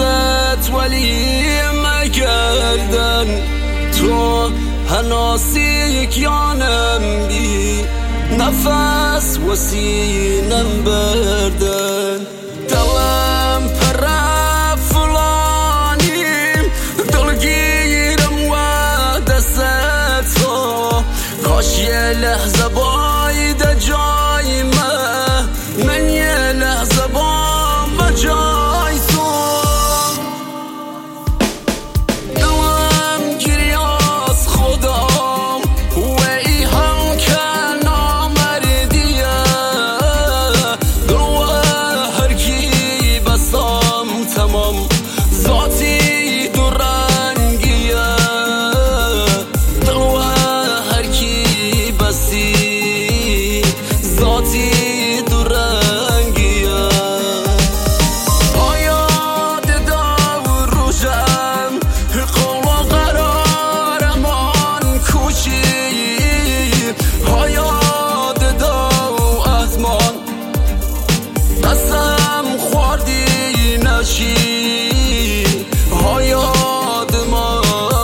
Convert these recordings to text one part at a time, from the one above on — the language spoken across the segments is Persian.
دستت ولی مگردن تو هناسیک یانم بی نفس و سینم بردن دلم پره فلانیم دلگیرم و دست تو کاش یه لحظه باید جای من یه لحظه با جای تو دلم گیری از خودم و ای هم که نامردیه دل و هر کی بسام تمام ذاتی دو رنگیه دل و هر کی بسی ذاتی دو رنگیه آیاد دو روشم قول و قرارم آن کوچی آیاد دو ازمان قسم خوردی نشی آیاد ما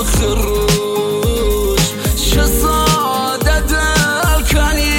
خروش چه ساده دل کنی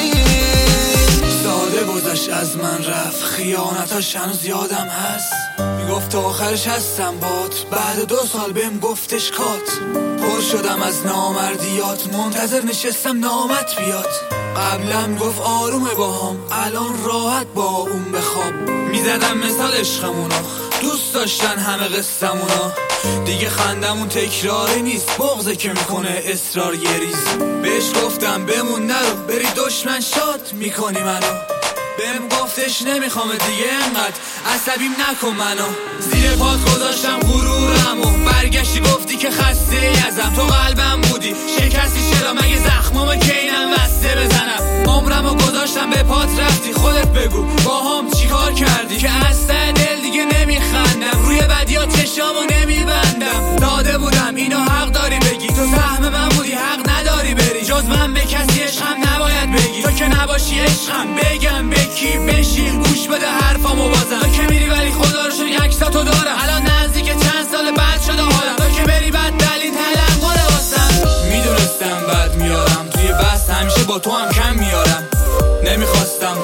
ساده گذشت از من رفت خیانتاش هنوز یادم هست میگفت آخرش هستم بات بعد 2 سال بهم گفتش کات پر شدم از نامردیات منتظر نشستم نامت بیاد قبلم گفت آرومه باهام الان راحت با اون بخواب میزدم مثال عشقمونا دوست داشتن همه قصمونا دیگه خندمون تکراری نیست بغضه که میکنه اصرار یه ریز بهش گفتم بمون نرو بری دشمن شاد میکنی منو بهم گفتش نمیخوام دیگه انقدر عصبیم نکن منو زیر پات گذاشتم غرورم و برگشتی گفتی که خسته ازم تو قلبم بودی شکستی چرا مگه زخمامو کینم وسته بزنم عمرمو گذاشتم به پات رفتی خودت بگو باهام چیکار کردی که از ته دل دیگه نمیخندم روی بدیا چشامو نمیبندم داده بودم اینو حق داری بگی تو سهم من بودی حق نداری بری جز من به کسی عشقم نباید بگی تو که نباشی عشقم بگم به کی بشی گوش بده حرفامو بازم تو که میری ولی خدا رو شکر عکساتو دارم الان نزدیک چند سال بعد شده حالم تو که بری بعد دلیل تلنگره واسم میدونستم بعد میارم توی بس همیشه با تو هم کم میارم